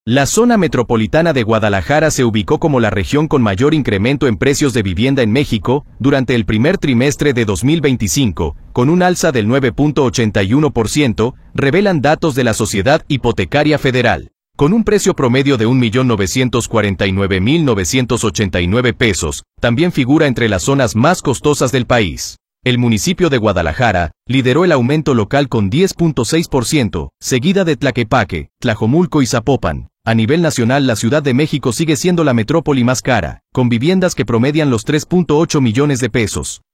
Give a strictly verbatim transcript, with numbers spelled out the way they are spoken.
La zona metropolitana de Guadalajara se ubicó como la región con mayor incremento en precios de vivienda en México durante el primer trimestre de dos mil veinticinco, con un alza del nueve punto ochenta y uno por ciento, revelan datos de la Sociedad Hipotecaria Federal. Con un precio promedio de un millón novecientos cuarenta y nueve mil novecientos ochenta y nueve pesos, también figura entre las zonas más costosas del país. El municipio de Guadalajara lideró el aumento local con diez punto seis por ciento, seguida de Tlaquepaque, Tlajomulco y Zapopan. A nivel nacional, la Ciudad de México sigue siendo la metrópoli más cara, con viviendas que promedian los tres punto ocho millones de pesos.